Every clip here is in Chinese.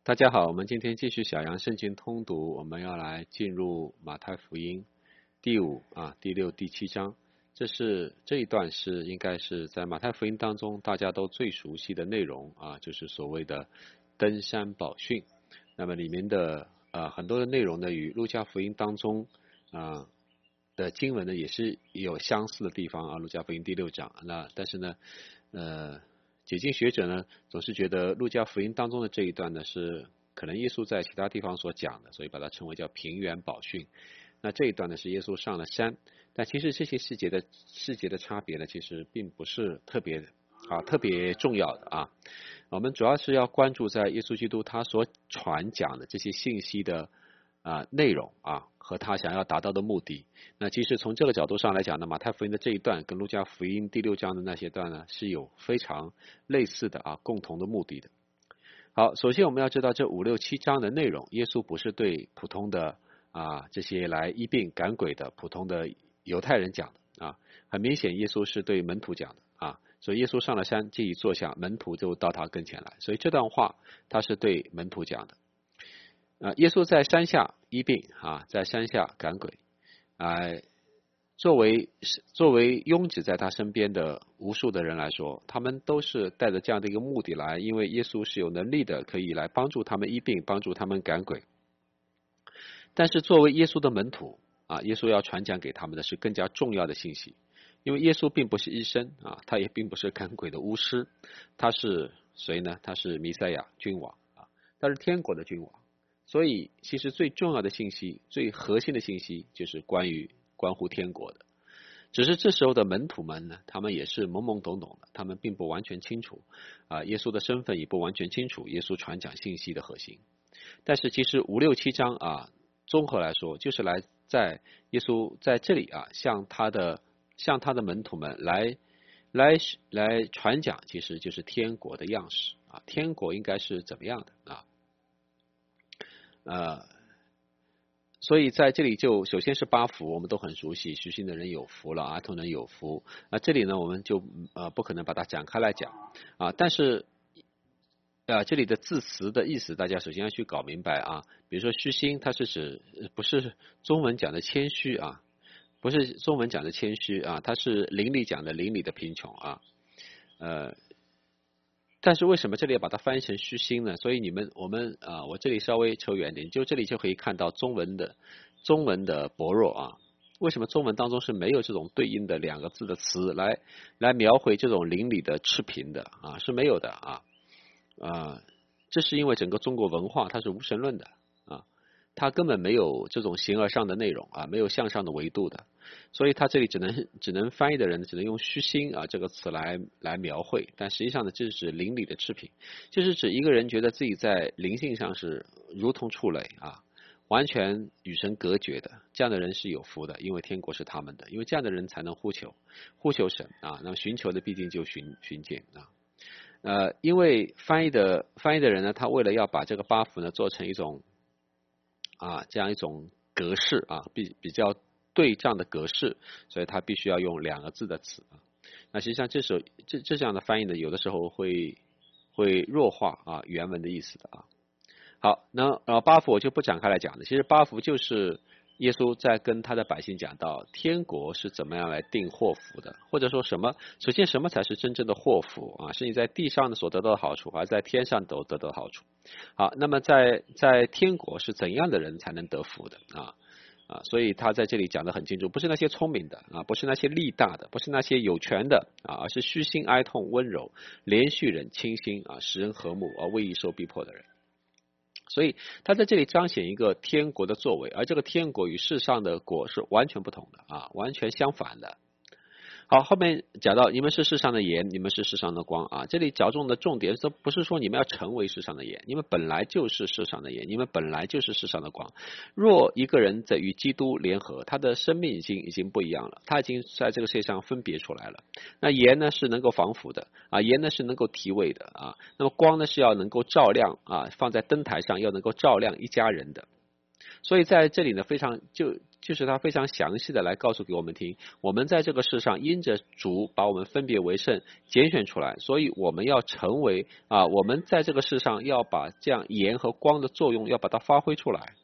大家好，我们今天继续小杨圣经通读，我们要来进入马太福音第5、第6、第7章。这一段应该是在马太福音当中大家都最熟悉的内容就是所谓的登山宝训。那么里面的很多的内容呢，与路加福音当中的经文呢也是有相似的地方路加福音第6章。但是呢解经学者呢总是觉得路加福音当中的这一段呢是可能耶稣在其他地方所讲的，所以把它称为叫平原宝训。那这一段呢是耶稣上了山，但其实这些细节的差别呢其实并不是特别重要的我们主要是要关注在耶稣基督他所传讲的这些信息的内容和他想要达到的目的。那其实从这个角度上来讲呢，马太福音的这一段跟路加福音第6章的那些段呢是有非常类似的共同的目的的。好，首先我们要知道这5、6、7章的内容，耶稣不是对普通的这些来医病赶鬼的普通的犹太人讲的很明显耶稣是对门徒讲的所以耶稣上了山，既已坐下，门徒就到他跟前来，所以这段话他是对门徒讲的。耶稣在山下医病在山下赶鬼作为拥挤在他身边的无数的人来说，他们都是带着这样的一个目的来，因为耶稣是有能力的，可以来帮助他们医病，帮助他们赶鬼。但是作为耶稣的门徒耶稣要传讲给他们的是更加重要的信息，因为耶稣并不是医生他也并不是赶鬼的巫师，他是谁呢？他是弥赛亚君王他是天国的君王。所以其实最重要的信息，最核心的信息就是关乎天国的。只是这时候的门徒们呢，他们也是懵懵懂懂的，他们并不完全清楚耶稣的身份，也不完全清楚耶稣传讲信息的核心。但是其实5、6、7章综合来说，就是在耶稣在这里向他的门徒们来传讲，其实就是天国的样式天国应该是怎么样的所以在这里就首先是8福，我们都很熟悉，虚心的人有福了，儿童人有福。这里呢我们就不可能把它展开来讲但是这里的字词的意思大家首先要去搞明白比如说虚心，它是指不是中文讲的谦虚不是中文讲的谦虚它是邻里讲的邻里的贫穷但是为什么这里要把它翻译成虚心呢？所以我这里稍微扯远点，就这里就可以看到中文的薄弱为什么中文当中是没有这种对应的2个字的词来描绘这种邻里的赤贫的是没有的这是因为整个中国文化它是无神论的它根本没有这种形而上的内容没有向上的维度的，所以它这里只能翻译的人只能用虚心这个词来描绘，但实际上呢，这是指邻里的赤贫，就是指一个人觉得自己在灵性上是如同畜类完全与神隔绝的，这样的人是有福的，因为天国是他们的，因为这样的人才能呼求神那么寻求的必定就寻见因为翻译的人呢，他为了要把这个8福呢做成一种这样一种格式比较对仗的格式，所以他必须要用2个字的词那实际上这样的翻译呢，有的时候会弱化原文的意思的好，那8福我就不展开来讲了。其实8福就是耶稣在跟他的百姓讲到天国是怎么样来定祸福的，或者说首先什么才是真正的祸福是你在地上所得到的好处，还是在天上都得到的好处。好，那么在天国是怎样的人才能得福的所以他在这里讲得很清楚，不是那些聪明的不是那些力大的，不是那些有权的而是虚心哀痛温柔连续人清心使人和睦为义受逼迫的人。所以他在这里彰显一个天国的作为，而这个天国与世上的国是完全不同的完全相反的。好，后面讲到你们是世上的盐，你们是世上的光这里着重的重点不是说你们要成为世上的盐，你们本来就是世上的盐，你们本来就是世上的光。若一个人在与基督联合，他的生命已经不一样了，他已经在这个世界上分别出来了。那盐呢是能够防腐的盐呢是能够提味的那么光呢是要能够照亮放在灯台上要能够照亮一家人的。所以在这里呢就是他非常详细的来告诉给我们听，我们在这个世上因着主把我们分别为圣拣选出来，所以我们要成为我们在这个世上要把这样盐和光的作用要把它发挥出来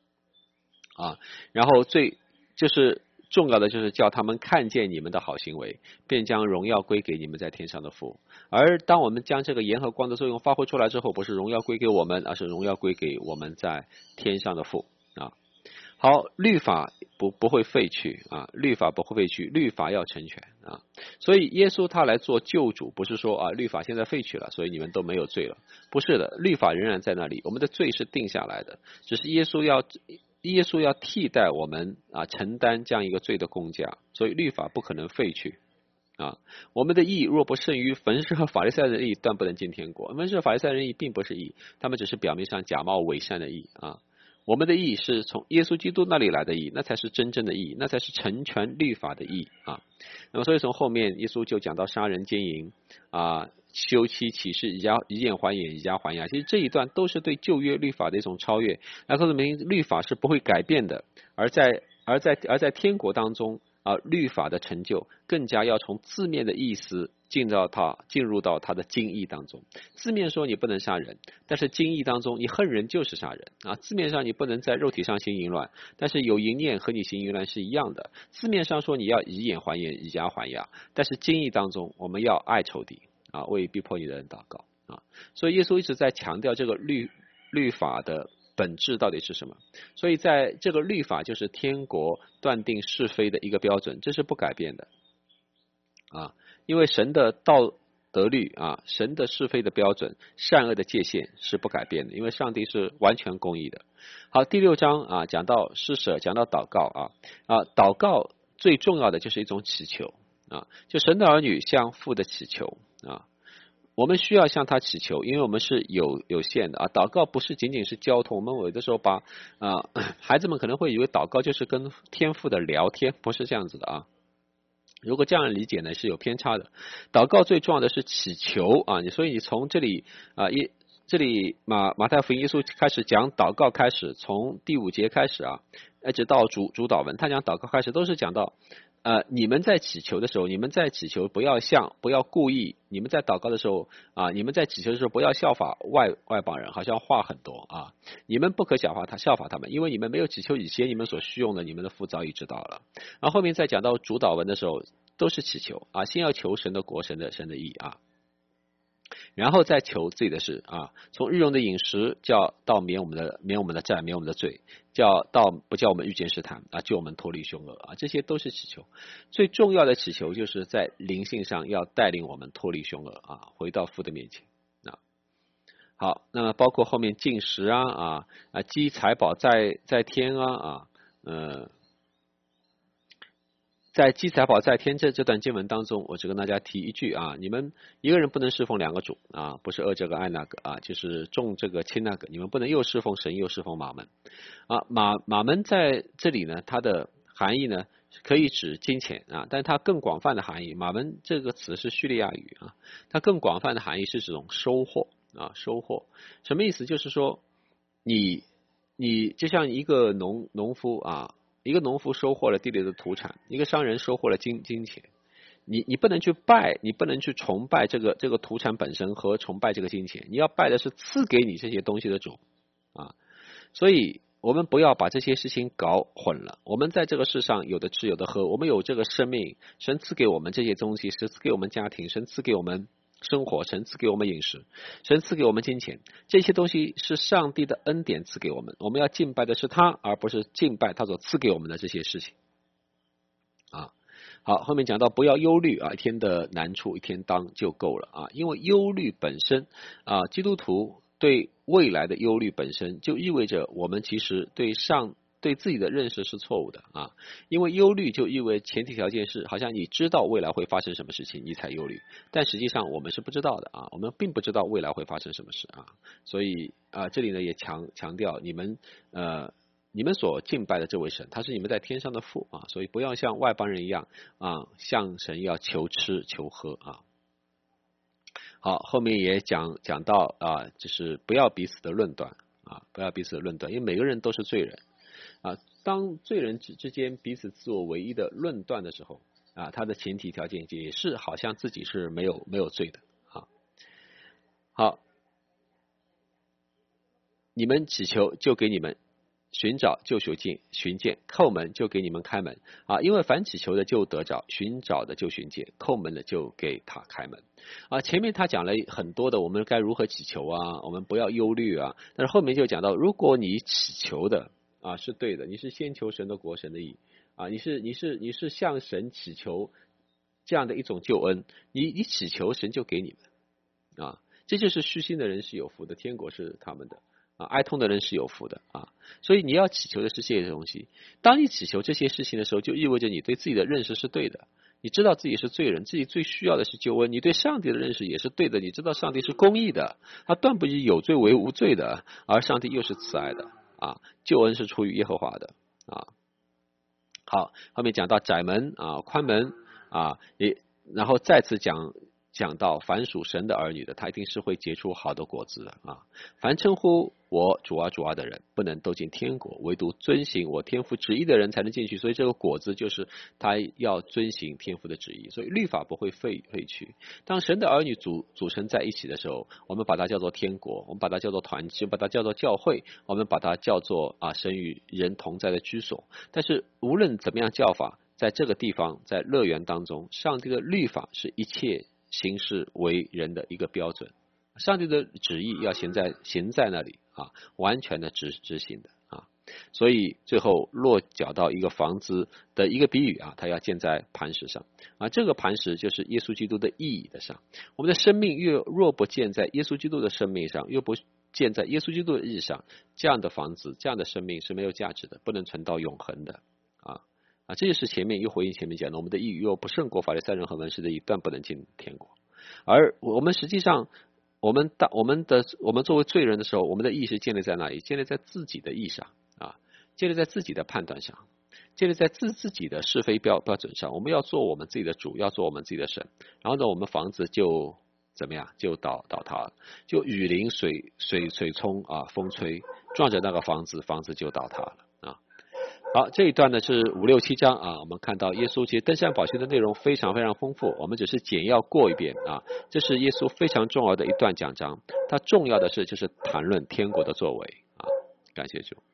然后就是重要的就是叫他们看见你们的好行为，便将荣耀归给你们在天上的父。而当我们将这个盐和光的作用发挥出来之后，不是荣耀归给我们，而是荣耀归给我们在天上的父好，律法不会废去律法不会废去，律法要成全所以耶稣他来做救主，不是说律法现在废去了，所以你们都没有罪了，不是的，律法仍然在那里，我们的罪是定下来的，只是耶稣要替代我们承担这样一个罪的公价，所以律法不可能废去我们的义若不胜于文士和法利赛人的义，断不能进天国。文士和法利赛人的义并不是义，他们只是表面上假冒伪善的义我们的义是从耶稣基督那里来的义，那才是真正的义，那才是成全律法的义那么所以从后面耶稣就讲到杀人奸淫休妻起誓以眼还眼以牙还牙，其实这一段都是对旧约律法的一种超越，来告诉我们律法是不会改变的，而在天国当中律法的成就更加要从字面的意思进入到它的经义当中。字面说你不能杀人，但是经义当中你恨人就是杀人字面上你不能在肉体上行淫乱，但是有淫念和你行淫乱是一样的。字面上说你要以眼还眼以牙还牙，但是经义当中我们要爱仇敌为逼迫你的人祷告所以耶稣一直在强调这个律法的本质到底是什么？所以在这个律法就是天国断定是非的一个标准，这是不改变的因为神的道德律神的是非的标准，善恶的界限是不改变的，因为上帝是完全公义的。好，第6章讲到施舍，讲到祷告祷告最重要的就是一种祈求就神的儿女向父的祈求我们需要向他祈求，因为我们是有限的祷告不是仅仅是交通，我们有的时候把孩子们可能会以为祷告就是跟天父的聊天，不是这样子的如果这样理解呢是有偏差的。祷告最重要的是祈求所以你从这里这里马太福音耶稣开始讲祷告开始，从第5节开始一直到主祷文，他讲祷告开始都是讲到你们在祈求的时候，你们在祈求不要故意，你们在祷告的时候你们在祈求的时候不要效法外邦人，好像话很多你们不可效法他们，因为你们没有祈求以前，你们所需用的，你们的父早已知道了。然后后面再讲到主祷文的时候，都是祈求先要求神的国，神的义然后再求自己的事从日用的饮食叫到免我们的债，免我们的罪，叫到不叫我们遇见试探救我们脱离凶恶这些都是祈求。最重要的祈求就是在灵性上要带领我们脱离凶恶回到父的面前好，那么包括后面进食积财宝在天在积财宝在天这段经文当中，我只跟大家提一句你们一个人不能侍奉2个主不是恶这个爱那个就是重这个轻那个，你们不能又侍奉神又侍奉马门马门在这里呢，它的含义呢可以指金钱但它更广泛的含义，马门这个词是叙利亚语它更广泛的含义是这种收获收获什么意思？就是说你就像一个农夫一个农夫收获了地里的土产，一个商人收获了金钱，你不能去拜，你不能去崇拜这个土产本身和崇拜这个金钱，你要拜的是赐给你这些东西的主所以我们不要把这些事情搞混了。我们在这个世上有的吃有的喝，我们有这个生命，神赐给我们这些东西，神赐给我们家庭，神赐给我们生活，神赐给我们饮食，神赐给我们金钱，这些东西是上帝的恩典赐给我们，我们要敬拜的是他，而不是敬拜他所赐给我们的这些事情好，后面讲到不要忧虑一天的难处一天当就够了因为忧虑本身基督徒对未来的忧虑本身就意味着我们其实对自己的认识是错误的因为忧虑就意味前提条件是好像你知道未来会发生什么事情你才忧虑，但实际上我们是不知道的我们并不知道未来会发生什么事所以这里呢也强调你们所敬拜的这位神，他是你们在天上的父所以不要像外邦人一样向神要求吃求喝好，后面也讲到就是不要彼此的论断不要彼此的论断，因为每个人都是罪人啊，当罪人之间彼此自我唯一的论断的时候啊，他的前提条件也是好像自己是没有罪的啊。好，你们祈求就给你们，寻找就寻见，叩门就给你们开门啊！因为凡祈求的就得着，寻找的就寻见，叩门的就给他开门啊！前面他讲了很多的，我们该如何祈求啊，我们不要忧虑啊。但是后面就讲到，如果你祈求的啊是对的，你是先求神的国、神的义啊，你是向神祈求这样的一种救恩，你祈求神就给你们啊，这就是虚心的人是有福的，天国是他们的。啊，哀痛的人是有福的啊，所以你要祈求的是这些东西。当你祈求这些事情的时候，就意味着你对自己的认识是对的，你知道自己是罪人，自己最需要的是救恩。你对上帝的认识也是对的，你知道上帝是公义的，他断不以有罪为无罪的，而上帝又是慈爱的啊，救恩是出于耶和华的啊。好，后面讲到窄门啊、宽门啊，然后再次讲到凡属神的儿女的，他一定是会结出好的果子的啊。凡称呼我主啊主啊的人，不能都进天国，唯独遵行我天父旨意的人才能进去。所以这个果子就是他要遵行天父的旨意，所以律法不会废去。当神的儿女组成在一起的时候，我们把它叫做天国，我们把它叫做团契，把它叫做教会，我们把它叫做神与人同在的居所。但是无论怎么样叫法，在这个地方，在乐园当中，上帝的律法是一切行事为人的一个标准，上帝的旨意要行在那里啊，完全的执行的啊，所以最后落脚到一个房子的一个比喻啊，它要建在磐石上啊，这个磐石就是耶稣基督的意义的上。我们的生命若不建在耶稣基督的生命上，又不建在耶稣基督的意义上，这样的房子，这样的生命是没有价值的，不能存到永恒的啊。这就是前面又回应前面讲的，我们的义若不胜过法利赛人和文士的义，断不能进天国。而我们实际上，我们作为罪人的时候，我们的义是建立在哪里？建立在自己的义上啊，建立在自己的判断上，建立在自己的是非标准上。我们要做我们自己的主，要做我们自己的神。然后呢，我们房子就怎么样？就倒塌了，就雨淋水冲啊，风吹撞着那个房子就倒塌了啊。好，这一段呢是5、6、7章啊，我们看到耶稣其实登山宝训的内容非常非常丰富，我们只是简要过一遍啊。这是耶稣非常重要的一段讲章，它重要的是就是谈论天国的作为啊，感谢主。